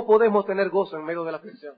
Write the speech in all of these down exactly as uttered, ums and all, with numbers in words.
podemos tener gozo en medio de la aflicción?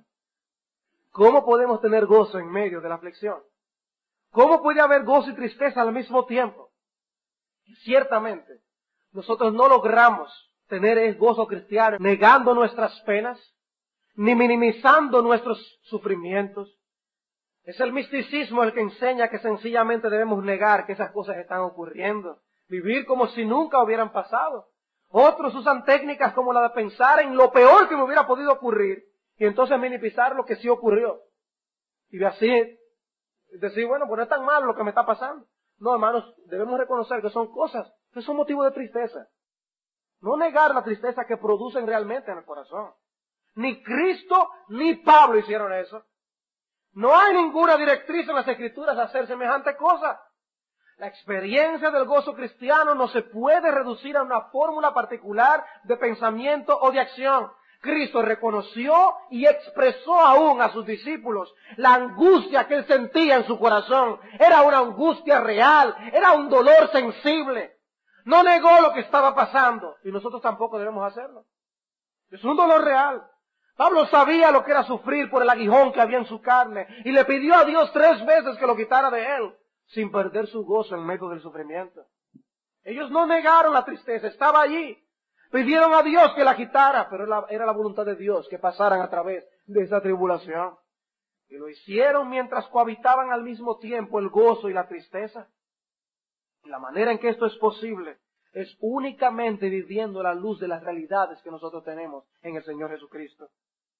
¿Cómo podemos tener gozo en medio de la aflicción? ¿Cómo puede haber gozo y tristeza al mismo tiempo? Ciertamente, nosotros no logramos tener el gozo cristiano negando nuestras penas, ni minimizando nuestros sufrimientos. Es el misticismo el que enseña que sencillamente debemos negar que esas cosas están ocurriendo, vivir como si nunca hubieran pasado. Otros usan técnicas como la de pensar en lo peor que me hubiera podido ocurrir y entonces minimizar lo que sí ocurrió. Y así decir, bueno, pues no es tan malo lo que me está pasando. No, hermanos, debemos reconocer que son cosas que son motivo de tristeza. No negar la tristeza que producen realmente en el corazón. Ni Cristo ni Pablo hicieron eso. No hay ninguna directriz en las Escrituras de hacer semejante cosa. La experiencia del gozo cristiano no se puede reducir a una fórmula particular de pensamiento o de acción. Cristo reconoció y expresó aún a sus discípulos la angustia que él sentía en su corazón. Era una angustia real, era un dolor sensible. No negó lo que estaba pasando y nosotros tampoco debemos hacerlo. Es un dolor real. Pablo sabía lo que era sufrir por el aguijón que había en su carne y le pidió a Dios tres veces que lo quitara de él, sin perder su gozo en medio del sufrimiento. Ellos no negaron la tristeza, estaba allí. Pidieron a Dios que la quitara, pero era la voluntad de Dios que pasaran a través de esa tribulación. Y lo hicieron mientras cohabitaban al mismo tiempo el gozo y la tristeza. Y la manera en que esto es posible es únicamente viviendo a la luz de las realidades que nosotros tenemos en el Señor Jesucristo.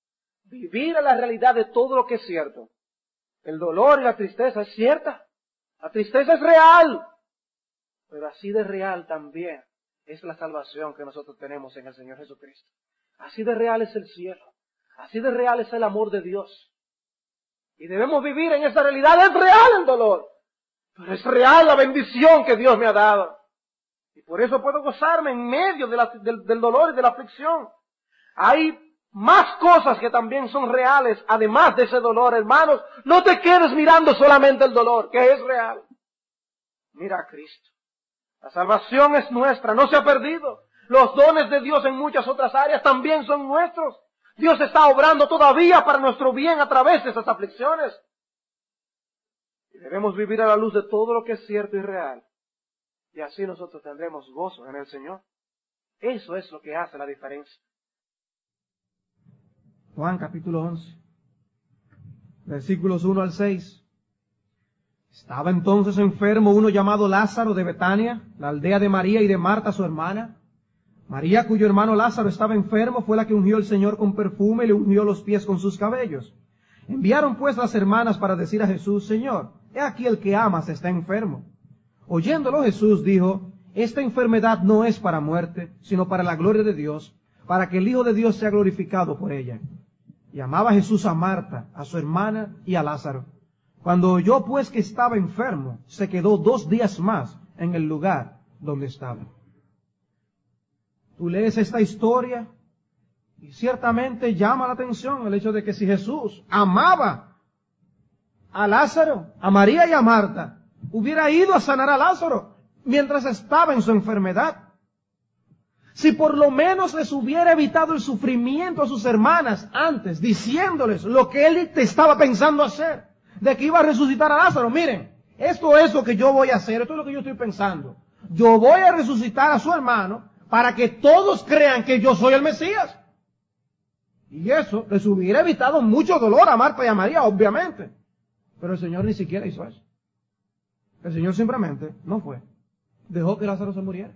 Vivir a la realidad de todo lo que es cierto. El dolor y la tristeza es cierta. La tristeza es real. Pero así de real también es la salvación que nosotros tenemos en el Señor Jesucristo. Así de real es el cielo. Así de real es el amor de Dios. Y debemos vivir en esa realidad. Es real el dolor, pero es real la bendición que Dios me ha dado. Y por eso puedo gozarme en medio de la, del, del dolor y de la aflicción. Hay más cosas que también son reales, además de ese dolor, hermanos. No te quedes mirando solamente el dolor, que es real. Mira a Cristo. La salvación es nuestra, no se ha perdido. Los dones de Dios en muchas otras áreas también son nuestros. Dios está obrando todavía para nuestro bien a través de esas aflicciones. Y debemos vivir a la luz de todo lo que es cierto y real. Y así nosotros tendremos gozo en el Señor. Eso es lo que hace la diferencia. Juan capítulo once, versículos uno al seis. Estaba entonces enfermo uno llamado Lázaro de Betania, la aldea de María y de Marta su hermana. María, cuyo hermano Lázaro estaba enfermo, fue la que ungió al Señor con perfume y le ungió los pies con sus cabellos. Enviaron pues las hermanas para decir a Jesús, Señor, he aquí el que amas está enfermo. Oyéndolo Jesús dijo, esta enfermedad no es para muerte, sino para la gloria de Dios, para que el Hijo de Dios sea glorificado por ella. Y amaba Jesús a Marta, a su hermana y a Lázaro. Cuando oyó pues que estaba enfermo, se quedó dos días más en el lugar donde estaba. Tú lees esta historia y ciertamente llama la atención el hecho de que si Jesús amaba a Lázaro, a María y a Marta, hubiera ido a sanar a Lázaro mientras estaba en su enfermedad. Si por lo menos les hubiera evitado el sufrimiento a sus hermanas antes, diciéndoles lo que él te estaba pensando hacer, de que iba a resucitar a Lázaro. Miren, esto es lo que yo voy a hacer, esto es lo que yo estoy pensando. Yo voy a resucitar a su hermano para que todos crean que yo soy el Mesías. Y eso les hubiera evitado mucho dolor a Marta y a María, obviamente. Pero el Señor ni siquiera hizo eso. El Señor simplemente no fue. Dejó que Lázaro se muriera.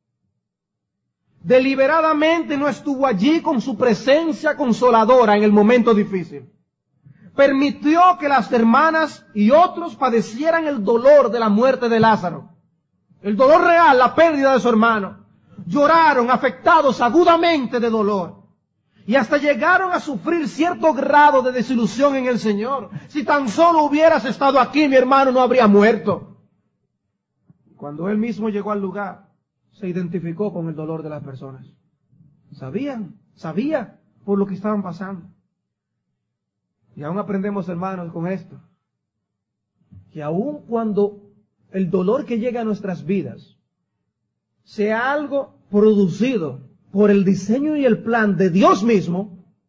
Deliberadamente no estuvo allí con su presencia consoladora en el momento difícil. Permitió que las hermanas y otros padecieran el dolor de la muerte de Lázaro. El dolor real, la pérdida de su hermano. Lloraron afectados agudamente de dolor. Y hasta llegaron a sufrir cierto grado de desilusión en el Señor. Si tan solo hubieras estado aquí, mi hermano no habría muerto. Cuando él mismo llegó al lugar, se identificó con el dolor de las personas. Sabían, sabía por lo que estaban pasando. Y aún aprendemos, hermanos, con esto, que aun cuando el dolor que llega a nuestras vidas sea algo producido por el diseño y el plan de Dios mismo,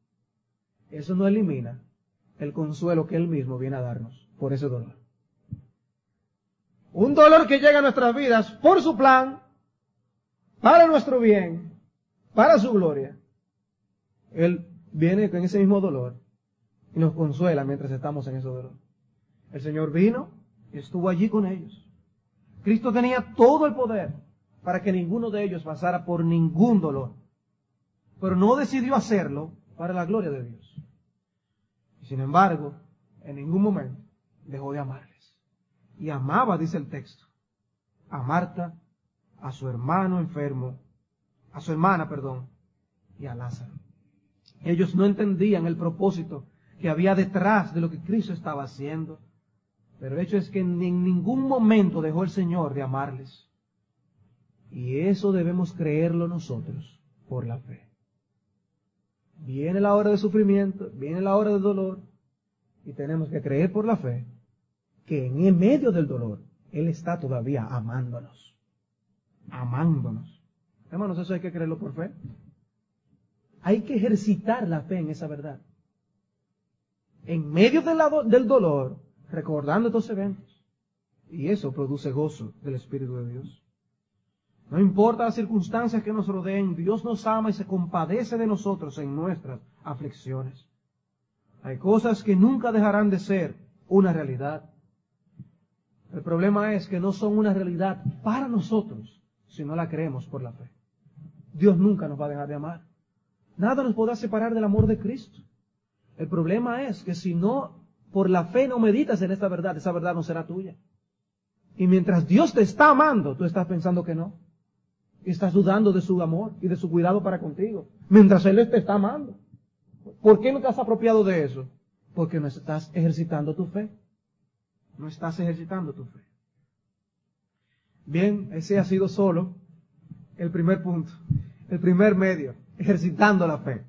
eso no elimina el consuelo que Él mismo viene a darnos por ese dolor. Un dolor que llega a nuestras vidas por su plan, para nuestro bien, para su gloria. Él viene con ese mismo dolor y nos consuela mientras estamos en ese dolor. El Señor vino y estuvo allí con ellos. Cristo tenía todo el poder para que ninguno de ellos pasara por ningún dolor, pero no decidió hacerlo para la gloria de Dios. Y sin embargo, en ningún momento dejó de amarles. Y amaba, dice el texto, a Marta, a su hermano enfermo, a su hermana, perdón, y a Lázaro. Ellos no entendían el propósito que había detrás de lo que Cristo estaba haciendo, pero el hecho es que en ningún momento dejó el Señor de amarles. Y eso debemos creerlo nosotros por la fe. Viene la hora de sufrimiento, viene la hora del dolor, y tenemos que creer por la fe que en medio del dolor Él está todavía amándonos. Amándonos. Hermanos, eso hay que creerlo por fe. Hay que ejercitar la fe en esa verdad. En medio del, del dolor, recordando estos eventos. Y eso produce gozo del Espíritu de Dios. No importa las circunstancias que nos rodeen, Dios nos ama y se compadece de nosotros en nuestras aflicciones. Hay cosas que nunca dejarán de ser una realidad. El problema es que no son una realidad para nosotros si no la creemos por la fe. Dios nunca nos va a dejar de amar. Nada nos podrá separar del amor de Cristo. El problema es que si no, por la fe no meditas en esta verdad, esa verdad no será tuya. Y mientras Dios te está amando, tú estás pensando que no. Y estás dudando de su amor y de su cuidado para contigo. Mientras Él te está amando. ¿Por qué no te has apropiado de eso? Porque no estás ejercitando tu fe. No estás ejercitando tu fe. Bien, ese ha sido solo el primer punto. El primer medio, ejercitando la fe.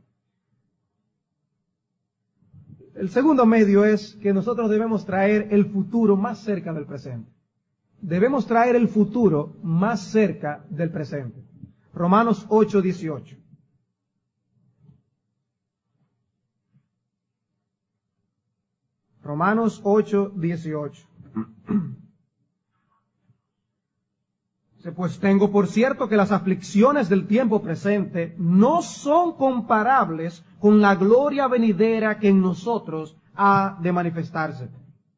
El segundo medio es que nosotros debemos traer el futuro más cerca del presente. Debemos traer el futuro más cerca del presente. Romanos ocho, dieciocho. Romanos ocho, dieciocho. Dice, pues tengo por cierto que las aflicciones del tiempo presente no son comparables con la gloria venidera que en nosotros ha de manifestarse.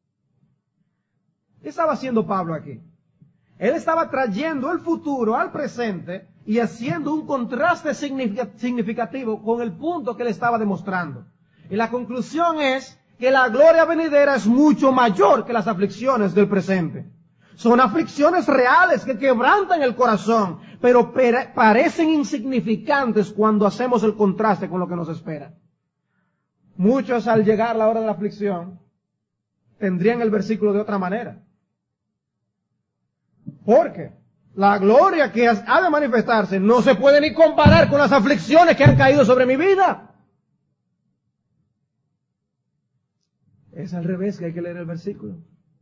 ¿Qué estaba haciendo Pablo aquí? Él estaba trayendo el futuro al presente y haciendo un contraste significativo con el punto que él estaba demostrando. Y la conclusión es que la gloria venidera es mucho mayor que las aflicciones del presente. Son aflicciones reales que quebrantan el corazón, pero parecen insignificantes cuando hacemos el contraste con lo que nos espera. Muchos, al llegar la hora de la aflicción, tendrían el versículo de otra manera. Porque la gloria que ha de manifestarse no se puede ni comparar con las aflicciones que han caído sobre mi vida. Es al revés que hay que leer el versículo.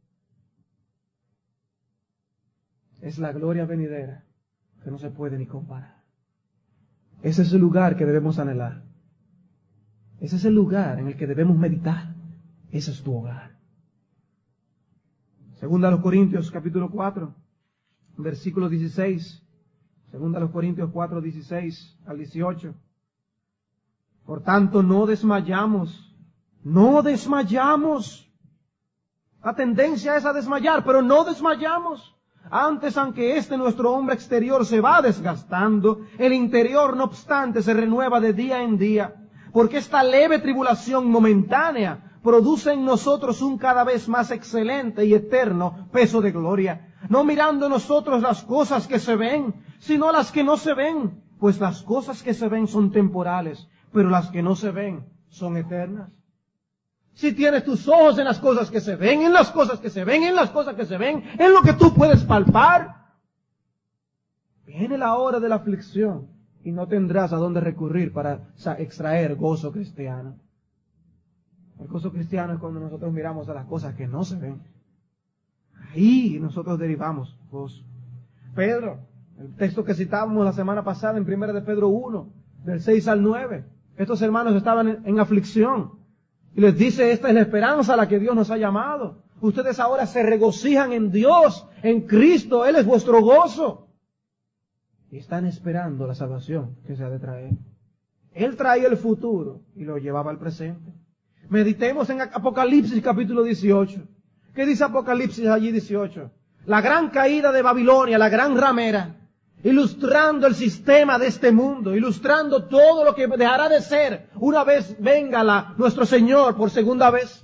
Es la gloria venidera que no se puede ni comparar. Ese es el lugar que debemos anhelar. Ese es el lugar en el que debemos meditar. Ese es tu hogar. Segunda a los Corintios, capítulo cuatro, versículo dieciséis. Segunda a los Corintios cuatro, dieciséis al dieciocho. Por tanto, no desmayamos. No desmayamos. La tendencia es a desmayar, pero no desmayamos. Antes, aunque este nuestro hombre exterior se va desgastando, el interior, no obstante, se renueva de día en día, porque esta leve tribulación momentánea produce en nosotros un cada vez más excelente y eterno peso de gloria, no mirando nosotros las cosas que se ven, sino las que no se ven, pues las cosas que se ven son temporales, pero las que no se ven son eternas. Si tienes tus ojos en las cosas que se ven, en las cosas que se ven, en las cosas que se ven, en lo que tú puedes palpar, viene la hora de la aflicción y no tendrás a dónde recurrir para extraer gozo cristiano. El gozo cristiano es cuando nosotros miramos a las cosas que no se ven. Ahí nosotros derivamos gozo. Pedro, el texto que citábamos la semana pasada en primera de Pedro uno, del seis al nueve, Estos hermanos estaban en, en aflicción. Y les dice, esta es la esperanza a la que Dios nos ha llamado. Ustedes ahora se regocijan en Dios, en Cristo. Él es vuestro gozo. Y están esperando la salvación que se ha de traer. Él traía el futuro y lo llevaba al presente. Meditemos en Apocalipsis capítulo dieciocho. ¿Qué dice Apocalipsis allí dieciocho? La gran caída de Babilonia, la gran ramera, ilustrando el sistema de este mundo, ilustrando todo lo que dejará de ser una vez venga la, nuestro Señor por segunda vez.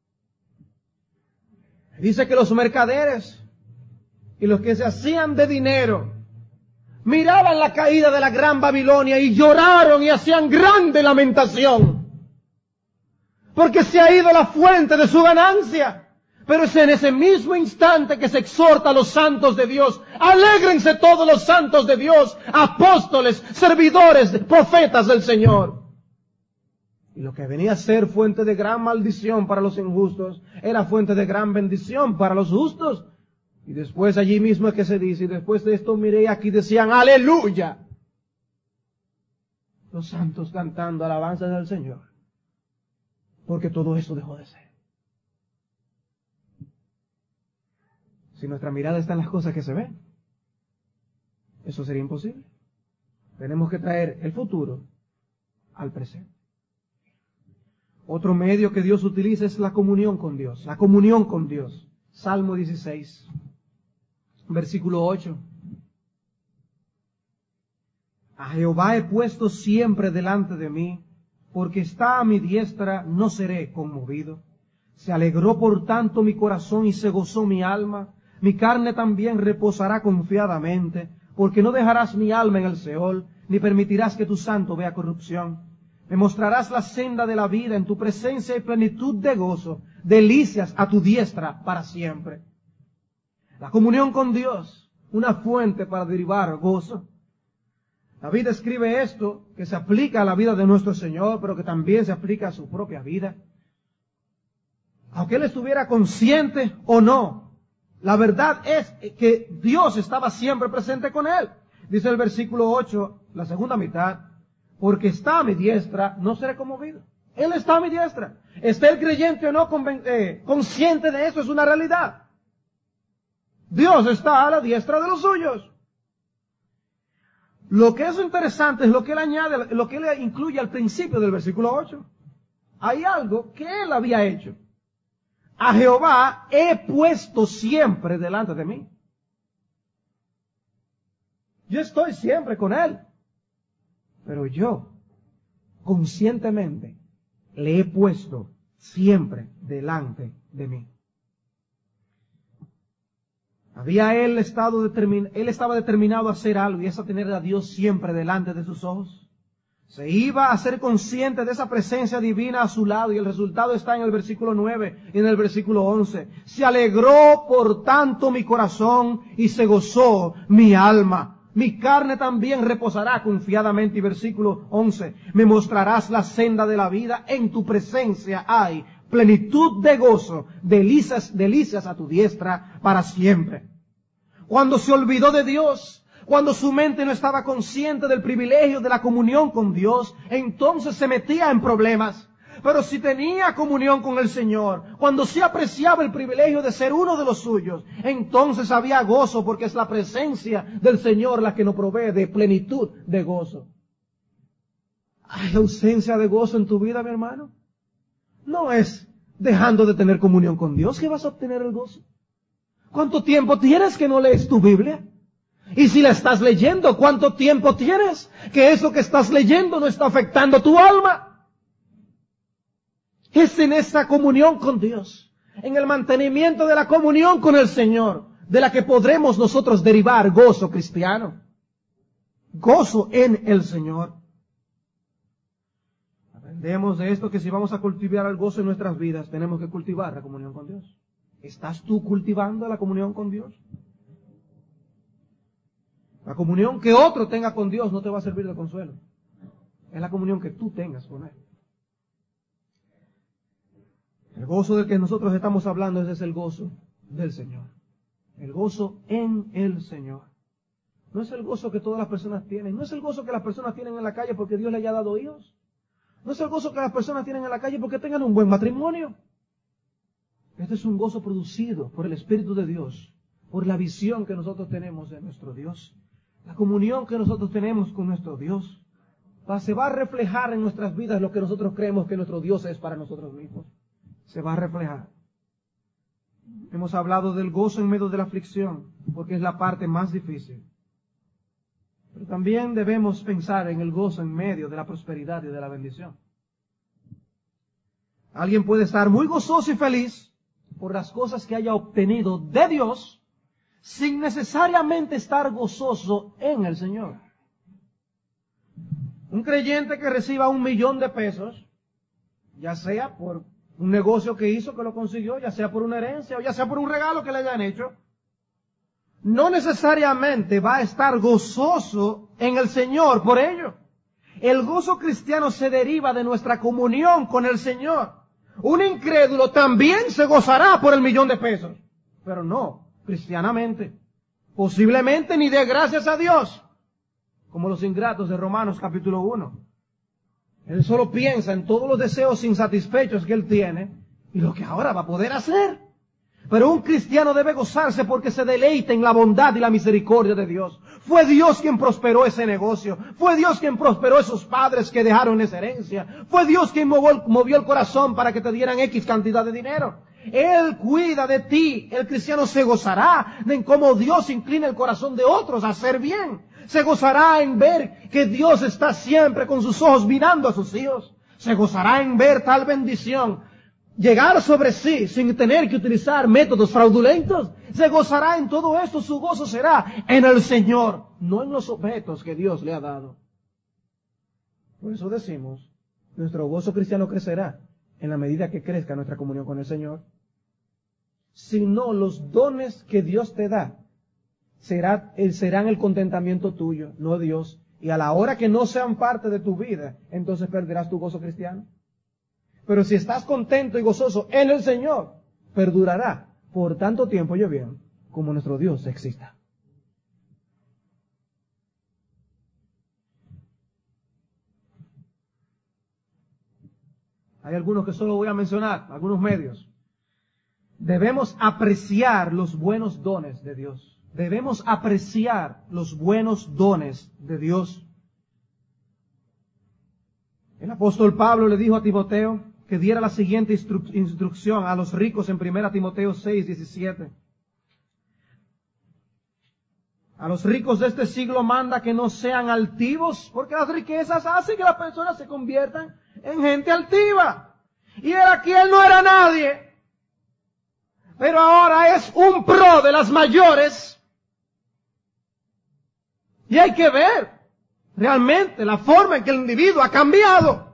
Dice que los mercaderes y los que se hacían de dinero miraban la caída de la gran Babilonia y lloraron y hacían grande lamentación, porque se ha ido la fuente de su ganancia. Pero es en ese mismo instante que se exhorta a los santos de Dios. Alégrense todos los santos de Dios, apóstoles, servidores, profetas del Señor. Y lo que venía a ser fuente de gran maldición para los injustos, era fuente de gran bendición para los justos. Y después allí mismo es que se dice, y después de esto miré aquí decían, aleluya. Los santos cantando alabanzas al Señor. Porque todo esto dejó de ser. Si nuestra mirada está en las cosas que se ven, eso sería imposible. Tenemos que traer el futuro al presente. Otro medio que Dios utiliza es la comunión con Dios. La comunión con Dios. Salmo dieciséis, versículo ocho. A Jehová he puesto siempre delante de mí, porque está a mi diestra, no seré conmovido. Se alegró por tanto mi corazón y se gozó mi alma. Mi carne también reposará confiadamente, porque no dejarás mi alma en el Seol, ni permitirás que tu santo vea corrupción. Me mostrarás la senda de la vida, en tu presencia y plenitud de gozo, delicias a tu diestra para siempre. La comunión con Dios, una fuente para derivar gozo. David escribe esto, que se aplica a la vida de nuestro Señor, pero que también se aplica a su propia vida. Aunque él estuviera consciente o no, la verdad es que Dios estaba siempre presente con él. Dice el versículo ocho, la segunda mitad, porque está a mi diestra, no seré conmovido. Él está a mi diestra. Esté el creyente o no eh, consciente de eso, es una realidad. Dios está a la diestra de los suyos. Lo que es interesante es lo que él añade, lo que él incluye al principio del versículo ocho. Hay algo que él había hecho. A Jehová he puesto siempre delante de mí. Yo estoy siempre con él. Pero yo, conscientemente, le he puesto siempre delante de mí. Había él estado determin- él estaba determinado a hacer algo, y es a tener a Dios siempre delante de sus ojos. Se iba a ser consciente de esa presencia divina a su lado, y el resultado está en el versículo nueve y en el versículo once. Se alegró por tanto mi corazón y se gozó mi alma. Mi carne también reposará confiadamente. Y versículo once. Me mostrarás la senda de la vida, en tu presencia hay plenitud de gozo, delicias, delicias a tu diestra para siempre. Cuando se olvidó de Dios, cuando su mente no estaba consciente del privilegio de la comunión con Dios, entonces se metía en problemas. Pero si tenía comunión con el Señor, cuando se apreciaba el privilegio de ser uno de los suyos, entonces había gozo, porque es la presencia del Señor la que nos provee de plenitud de gozo. ¿Hay ausencia de gozo en tu vida, mi hermano? No es dejando de tener comunión con Dios que vas a obtener el gozo. ¿Cuánto tiempo tienes que no lees tu Biblia? Y si la estás leyendo, ¿cuánto tiempo tienes que eso que estás leyendo no está afectando tu alma? Es en esa comunión con Dios, en el mantenimiento de la comunión con el Señor, de la que podremos nosotros derivar gozo cristiano. Gozo en el Señor. Aprendemos de esto que si vamos a cultivar el gozo en nuestras vidas, tenemos que cultivar la comunión con Dios. ¿Estás tú cultivando la comunión con Dios? La comunión que otro tenga con Dios no te va a servir de consuelo. Es la comunión que tú tengas con Él. El gozo del que nosotros estamos hablando, ese es el gozo del Señor. El gozo en el Señor. No es el gozo que todas las personas tienen. No es el gozo que las personas tienen en la calle porque Dios le haya dado hijos. No es el gozo que las personas tienen en la calle porque tengan un buen matrimonio. Este es un gozo producido por el Espíritu de Dios, por la visión que nosotros tenemos de nuestro Dios, la comunión que nosotros tenemos con nuestro Dios. Se va a reflejar en nuestras vidas lo que nosotros creemos que nuestro Dios es para nosotros mismos. Se va a reflejar. Hemos hablado del gozo en medio de la aflicción, porque es la parte más difícil. Pero también debemos pensar en el gozo en medio de la prosperidad y de la bendición. Alguien puede estar muy gozoso y feliz por las cosas que haya obtenido de Dios, sin necesariamente estar gozoso en el Señor. Un creyente que reciba un millón de pesos, ya sea por un negocio que hizo que lo consiguió, ya sea por una herencia o ya sea por un regalo que le hayan hecho, no necesariamente va a estar gozoso en el Señor por ello. El gozo cristiano se deriva de nuestra comunión con el Señor. Un incrédulo también se gozará por el millón de pesos, pero no cristianamente. Posiblemente ni dé gracias a Dios, como los ingratos de Romanos capítulo uno. Él solo piensa en todos los deseos insatisfechos que él tiene y lo que ahora va a poder hacer. Pero un cristiano debe gozarse porque se deleita en la bondad y la misericordia de Dios. Fue Dios quien prosperó ese negocio. Fue Dios quien prosperó esos padres que dejaron esa herencia. Fue Dios quien movió el, movió el corazón para que te dieran X cantidad de dinero. Él cuida de ti. El cristiano se gozará en cómo Dios inclina el corazón de otros a hacer bien. Se gozará en ver que Dios está siempre con sus ojos mirando a sus hijos. Se gozará en ver tal bendición llegar sobre sí sin tener que utilizar métodos fraudulentos. Se gozará en todo esto. Su gozo será en el Señor, no en los objetos que Dios le ha dado. Por eso decimos, nuestro gozo cristiano crecerá en la medida que crezca nuestra comunión con el Señor. Si no, los dones que Dios te da será, serán el contentamiento tuyo, no Dios. Y a la hora que no sean parte de tu vida, entonces perderás tu gozo cristiano. Pero si estás contento y gozoso en el Señor, perdurará por tanto tiempo y bien como nuestro Dios exista. Hay algunos que solo voy a mencionar, algunos medios. Debemos apreciar los buenos dones de Dios. Debemos apreciar los buenos dones de Dios. El apóstol Pablo le dijo a Timoteo que diera la siguiente instru- instrucción a los ricos en primera Timoteo seis, diecisiete. A los ricos de este siglo manda que no sean altivos, porque las riquezas hacen que las personas se conviertan en gente altiva. Y él aquí, él no era nadie, pero ahora es un pro de las mayores. Y hay que ver realmente la forma en que el individuo ha cambiado.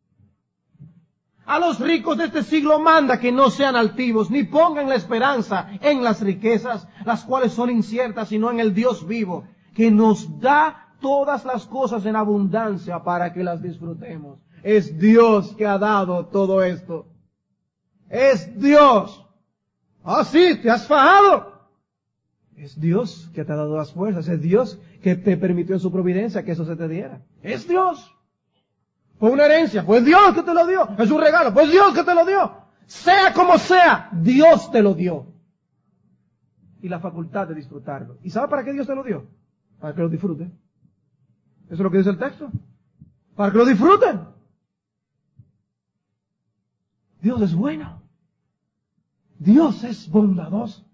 A los ricos de este siglo manda que no sean altivos, ni pongan la esperanza en las riquezas, las cuales son inciertas, sino en el Dios vivo, que nos da todas las cosas en abundancia para que las disfrutemos. Es Dios que ha dado todo esto. Es Dios. Ah, sí, te has fajado. Es Dios que te ha dado las fuerzas. Es Dios que te permitió en su providencia que eso se te diera. Es Dios. Fue una herencia, fue Dios que te lo dio. Es un regalo, fue Dios que te lo dio. Sea como sea, Dios te lo dio. Y la facultad de disfrutarlo. ¿Y sabe para qué Dios te lo dio? Para que lo disfruten. Eso es lo que dice el texto. Para que lo disfruten. Dios es bueno. Dios es bondadoso.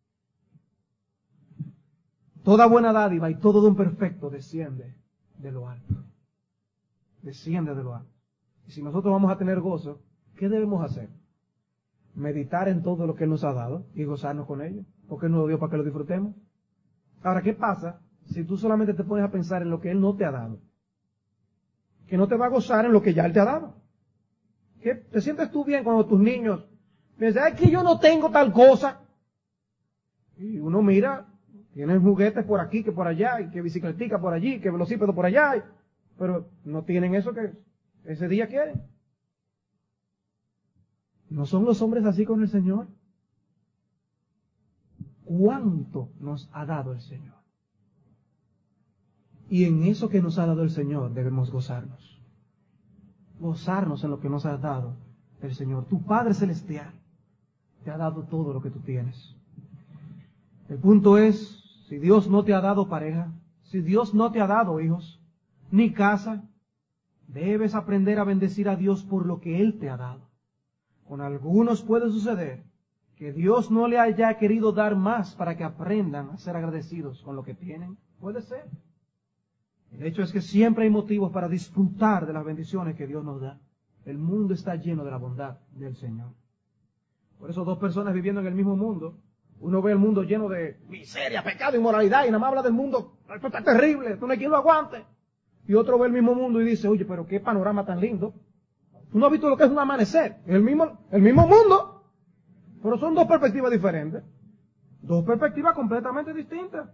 Toda buena dádiva y todo don perfecto desciende de lo alto. Desciende de lo alto. Y si nosotros vamos a tener gozo, ¿qué debemos hacer? Meditar en todo lo que Él nos ha dado y gozarnos con ello. Porque Él nos lo dio para que lo disfrutemos. Ahora, ¿qué pasa si tú solamente te pones a pensar en lo que Él no te ha dado? Que no te va a gozar en lo que ya Él te ha dado. ¿Qué? ¿Te sientes tú bien cuando tus niños piensan, es que yo no tengo tal cosa? Y uno mira, tienen juguetes por aquí, que por allá, y que bicicletica por allí, que velocípedo por allá, y, pero no tienen eso que ese día quieren. ¿No son los hombres así con el Señor? ¿Cuánto nos ha dado el Señor? Y en eso que nos ha dado el Señor debemos gozarnos. gozarnos en lo que nos has dado el Señor. Tu Padre Celestial te ha dado todo lo que tú tienes. El punto es, si Dios no te ha dado pareja, si Dios no te ha dado hijos, ni casa, debes aprender a bendecir a Dios por lo que Él te ha dado. Con algunos puede suceder que Dios no le haya querido dar más para que aprendan a ser agradecidos con lo que tienen. Puede ser. El hecho es que siempre hay motivos para disfrutar de las bendiciones que Dios nos da. El mundo está lleno de la bondad del Señor. Por eso dos personas viviendo en el mismo mundo, uno ve el mundo lleno de miseria, pecado, inmoralidad, y nada más habla del mundo, esto está terrible, esto no hay quien lo aguante. Y otro ve el mismo mundo y dice, oye, pero qué panorama tan lindo. Tú no has visto lo que es un amanecer, el mismo, el mismo mundo, pero son dos perspectivas diferentes, dos perspectivas completamente distintas.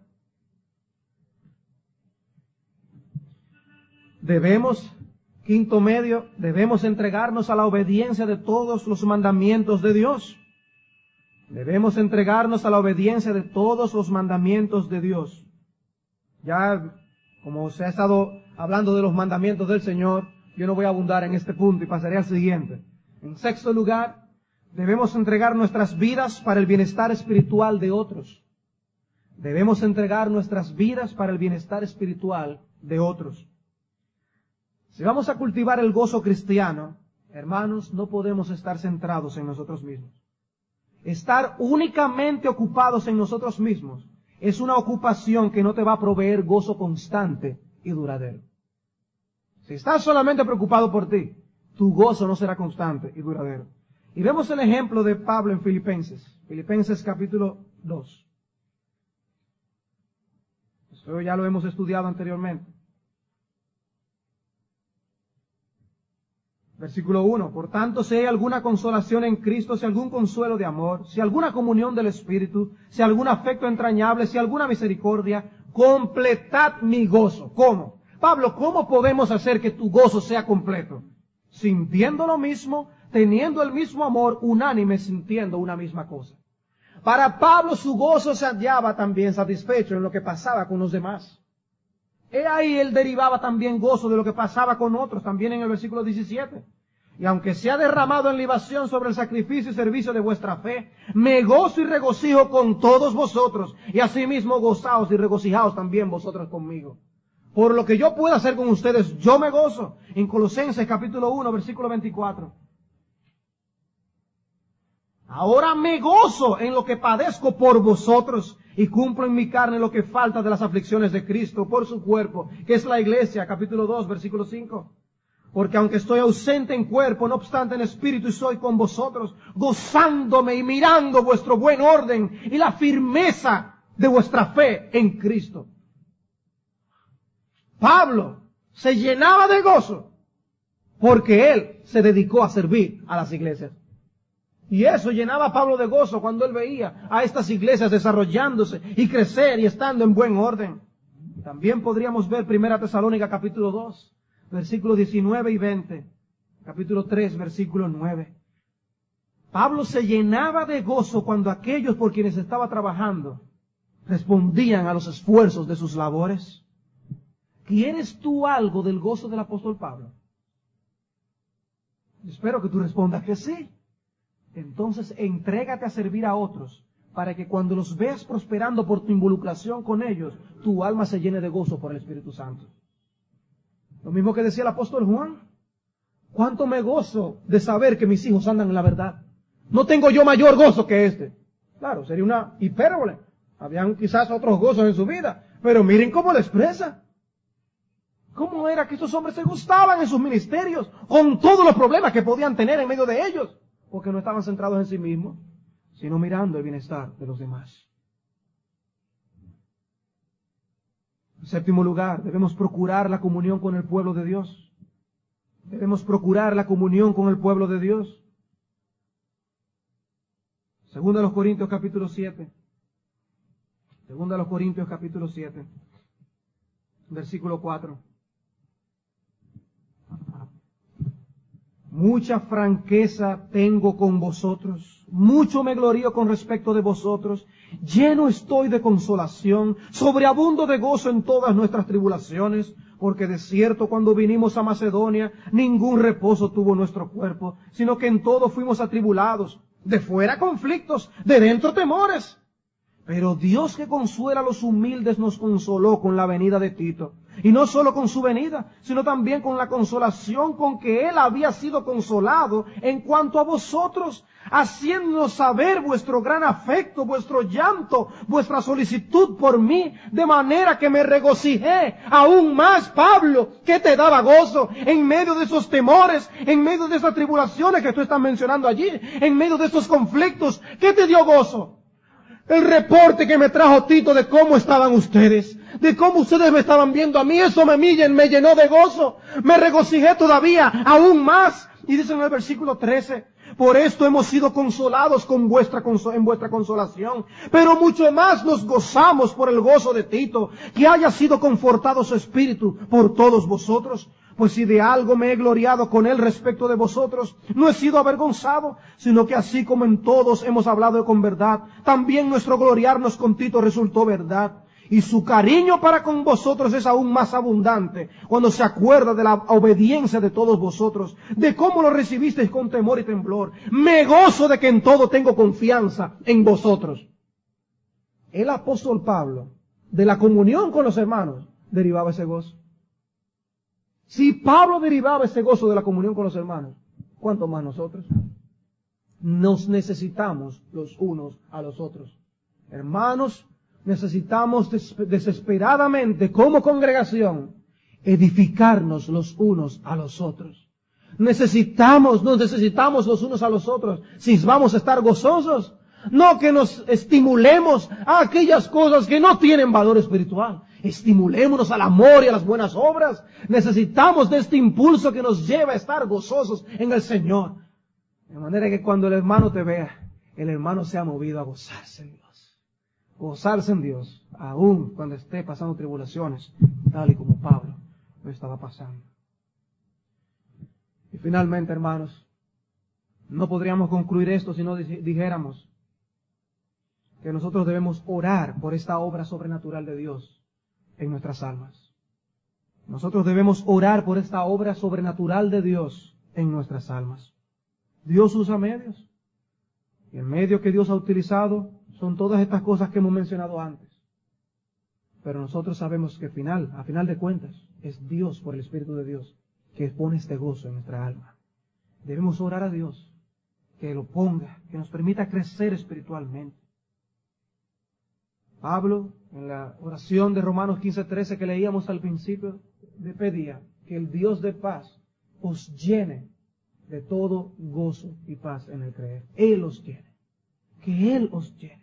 Debemos, quinto medio, debemos entregarnos a la obediencia de todos los mandamientos de Dios. Debemos entregarnos a la obediencia de todos los mandamientos de Dios. Ya, como se ha estado hablando de los mandamientos del Señor, yo no voy a abundar en este punto y pasaré al siguiente. En sexto lugar, debemos entregar nuestras vidas para el bienestar espiritual de otros. Debemos entregar nuestras vidas para el bienestar espiritual de otros. Si vamos a cultivar el gozo cristiano, hermanos, no podemos estar centrados en nosotros mismos. Estar únicamente ocupados en nosotros mismos es una ocupación que no te va a proveer gozo constante y duradero. Si estás solamente preocupado por ti, tu gozo no será constante y duradero. Y vemos el ejemplo de Pablo en Filipenses, Filipenses capítulo dos. Esto ya lo hemos estudiado anteriormente. Versículo uno. Por tanto, si hay alguna consolación en Cristo, si algún consuelo de amor, si alguna comunión del Espíritu, si algún afecto entrañable, si alguna misericordia, completad mi gozo. ¿Cómo? Pablo, ¿cómo podemos hacer que tu gozo sea completo? Sintiendo lo mismo, teniendo el mismo amor, unánime, sintiendo una misma cosa. Para Pablo su gozo se hallaba también satisfecho en lo que pasaba con los demás. He ahí él derivaba también gozo de lo que pasaba con otros, también en el versículo diecisiete. Y aunque se ha derramado en libación sobre el sacrificio y servicio de vuestra fe, me gozo y regocijo con todos vosotros, y asimismo gozaos y regocijaos también vosotros conmigo. Por lo que yo pueda hacer con ustedes, yo me gozo. En Colosenses capítulo uno, versículo veinticuatro. Ahora me gozo en lo que padezco por vosotros y cumplo en mi carne lo que falta de las aflicciones de Cristo por su cuerpo, que es la iglesia, capítulo dos, versículo cinco. Porque aunque estoy ausente en cuerpo, no obstante en espíritu y soy con vosotros, gozándome y mirando vuestro buen orden y la firmeza de vuestra fe en Cristo. Pablo se llenaba de gozo porque él se dedicó a servir a las iglesias. Y eso llenaba a Pablo de gozo cuando él veía a estas iglesias desarrollándose y crecer y estando en buen orden. También podríamos ver Primera Tesalónica capítulo dos, versículos diecinueve y veinte. Capítulo tres, versículo nueve. Pablo se llenaba de gozo cuando aquellos por quienes estaba trabajando respondían a los esfuerzos de sus labores. ¿Quieres tú algo del gozo del apóstol Pablo? Espero que tú respondas que sí. Entonces entrégate a servir a otros para que cuando los veas prosperando por tu involucración con ellos, tu alma se llene de gozo por el Espíritu Santo. Lo mismo que decía el apóstol Juan. ¿Cuánto me gozo de saber que mis hijos andan en la verdad? No tengo yo mayor gozo que este. Claro, sería una hipérbole. Habían quizás otros gozos en su vida, pero miren cómo lo expresa. ¿Cómo era que estos hombres se gustaban en sus ministerios con todos los problemas que podían tener en medio de ellos? Porque no estaban centrados en sí mismos, sino mirando el bienestar de los demás. En séptimo lugar, debemos procurar la comunión con el pueblo de Dios. Debemos procurar la comunión con el pueblo de Dios. Segunda a los Corintios capítulo siete. Segunda a los Corintios capítulo siete. Versículo cuatro. Mucha franqueza tengo con vosotros, mucho me glorío con respecto de vosotros, lleno estoy de consolación, sobreabundo de gozo en todas nuestras tribulaciones, Porque de cierto cuando vinimos a Macedonia, ningún reposo tuvo nuestro cuerpo, sino que en todo fuimos atribulados, de fuera conflictos, de dentro temores. Pero Dios que consuela a los humildes nos consoló con la venida de Tito. Y no solo con su venida, sino también con la consolación con que él había sido consolado en cuanto a vosotros, haciéndonos saber vuestro gran afecto, vuestro llanto, vuestra solicitud por mí, de manera que me regocijé aún más, Pablo, que te daba gozo en medio de esos temores, en medio de esas tribulaciones que tú estás mencionando allí, en medio de esos conflictos. ¿Qué te dio gozo? El reporte que me trajo Tito de cómo estaban ustedes, de cómo ustedes me estaban viendo a mí, eso me, me llenó de gozo. Me regocijé todavía aún más. Y dice en el versículo trece, por esto hemos sido consolados con vuestra, en vuestra consolación, pero mucho más nos gozamos por el gozo de Tito, que haya sido confortado su espíritu por todos vosotros. Pues si de algo me he gloriado con él respecto de vosotros, no he sido avergonzado, sino que así como en todos hemos hablado con verdad, también nuestro gloriarnos con Tito resultó verdad. Y su cariño para con vosotros es aún más abundante cuando se acuerda de la obediencia de todos vosotros, de cómo lo recibisteis con temor y temblor. Me gozo de que en todo tengo confianza en vosotros. El apóstol Pablo, de la comunión con los hermanos, derivaba ese gozo. Si Pablo derivaba ese gozo de la comunión con los hermanos, ¿cuánto más nosotros? Nos necesitamos los unos a los otros. Hermanos, necesitamos des- desesperadamente como congregación edificarnos los unos a los otros. Necesitamos, nos necesitamos los unos a los otros si vamos a estar gozosos. No que nos estimulemos a aquellas cosas que no tienen valor espiritual. Estimulémonos al amor y a las buenas obras. Necesitamos de este impulso que nos lleva a estar gozosos en el Señor. De manera que cuando el hermano te vea, el hermano sea movido a gozarse en Dios. Gozarse en Dios, aun cuando esté pasando tribulaciones, tal y como Pablo lo estaba pasando. Y finalmente, hermanos, no podríamos concluir esto si no dijéramos que nosotros debemos orar por esta obra sobrenatural de Dios en nuestras almas. Nosotros debemos orar por esta obra sobrenatural de Dios en nuestras almas. Dios usa medios. Y el medio que Dios ha utilizado son todas estas cosas que hemos mencionado antes. Pero nosotros sabemos que al final, a final de cuentas, es Dios, por el Espíritu de Dios, que pone este gozo en nuestra alma. Debemos orar a Dios, que lo ponga, que nos permita crecer espiritualmente. Pablo, en la oración de Romanos quince trece que leíamos al principio, le pedía que el Dios de paz os llene de todo gozo y paz en el creer. Él os llene. Que Él os llene.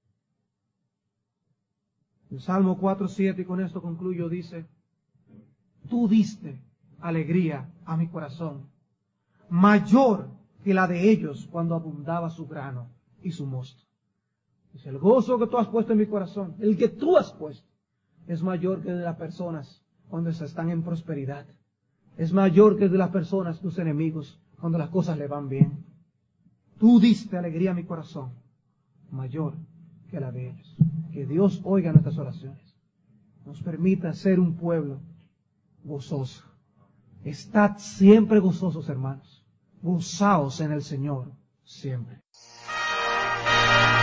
El Salmo cuatro siete, y con esto concluyo, dice, tú diste alegría a mi corazón, mayor que la de ellos cuando abundaba su grano y su mosto. Dice, el gozo que tú has puesto en mi corazón, el que tú has puesto, es mayor que el de las personas cuando están en prosperidad. Es mayor que el de las personas, tus enemigos, cuando las cosas le van bien. Tú diste alegría a mi corazón, mayor que la de ellos. Que Dios oiga nuestras oraciones. Nos permita ser un pueblo gozoso. Estad siempre gozosos, hermanos. Gozaos en el Señor siempre.